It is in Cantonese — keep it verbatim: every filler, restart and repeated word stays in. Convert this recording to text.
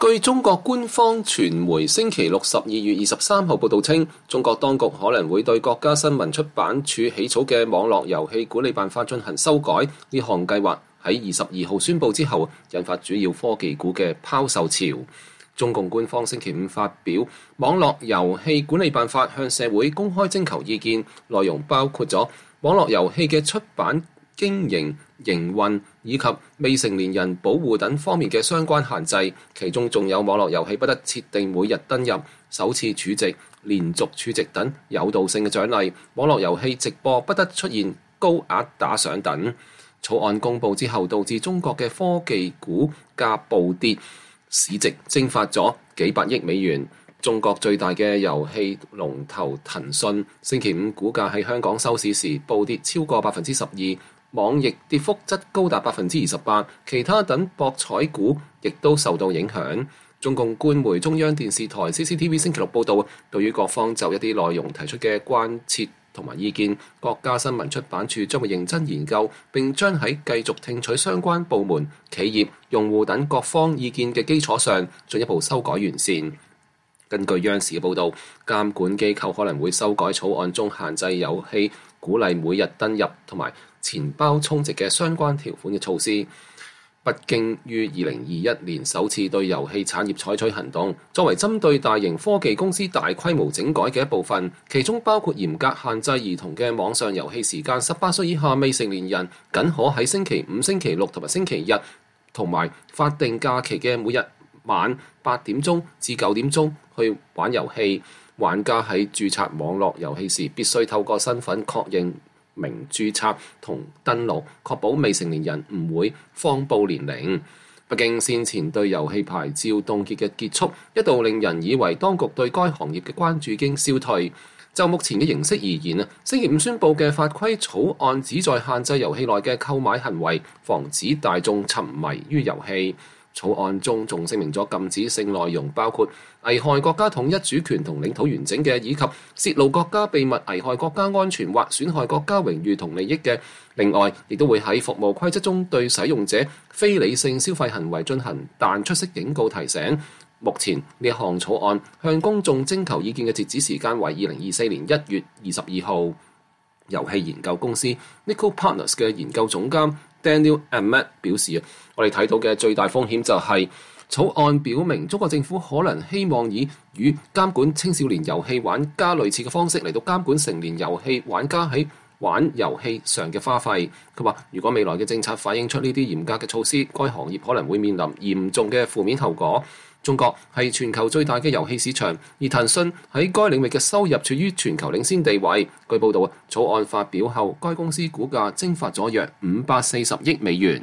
據中國官方傳媒星期六十二月二十三號報道稱，中國當局可能會對國家新聞出版署起草嘅網絡遊戲管理辦法進行修改。呢項計劃喺二十二號宣佈之後，引發主要科技股嘅拋售潮。中共官方星期五發表網絡遊戲管理辦法，向社會公開徵求意見，內容包括咗網絡遊戲嘅出版、經營、營運以及未成年人保護等方面嘅相關限制，其中仲有網絡遊戲不得設定每日登入、首次儲值、連續儲值等誘導性嘅獎勵，網絡遊戲直播不得出現高額打賞等。草案公佈之後，導致中國嘅科技股價暴跌，市值蒸發咗幾百億美元。中國最大嘅遊戲龍頭騰訊星期五股價喺香港收市時暴跌超過百分之十二，網易跌幅則高達百分之二十八，其他等博彩股亦都受到影響。中共官媒中央電視台 C C T V 星期六報導，對於各方就一啲內容提出嘅關切同埋意見，國家新聞出版署將會認真研究，並將喺繼續聽取相關部門、企業、用戶等各方意見嘅基礎上，進一步修改完善。根據央視嘅報導，監管機構可能會修改草案中限制遊戲鼓勵每日登入同埋錢包充值嘅相關條款嘅措施。北京於二零二一年首次對遊戲產業採取行動，作為針對大型科技公司大規模整改嘅一部分，其中包括嚴格限制兒童嘅網上遊戲時間，十八歲以下未成年人僅可喺星期五、星期六同埋星期日同埋法定假期嘅每日晚八點鐘至九點鐘去玩遊戲。玩家喺註冊網絡遊戲時必須透過身份確認明註冊同登錄，確保未成年人唔會謊報年齡。北京先前對遊戲牌照凍結嘅結束，一度令人以為當局對該行業嘅關注已經消退。就目前嘅形式而言啊，星期五宣佈嘅法規草案旨在限制遊戲內嘅購買行為，防止大眾沉迷於遊戲。草案中仲聲明咗禁止性內容，包括危害國家統一主權同領土完整嘅，以及泄露國家秘密、危害國家安全或損害國家榮譽同利益嘅。另外，亦都會喺服務規則中對使用者非理性消費行為進行彈出式警告提醒。目前呢一項草案向公眾徵求意見嘅截止時間為二零二四年一月二十二號。遊戲研究公司 Nickel Partners 嘅研究總監 Daniel Ahmed 表示，我哋睇到嘅最大風險就係、是、草案表明中國政府可能希望以與監管青少年遊戲玩家類似嘅方式嚟到監管成年遊戲玩家喺玩遊戲上嘅花費。佢話如果未來嘅政策反映出呢啲嚴格嘅措施，該行業可能會面臨嚴重嘅負面後果。中國係全球最大嘅遊戲市場，而騰訊喺該領域嘅收入處於全球領先地位。據報道，草案發表後，該公司股價蒸發咗約五百四十億美元。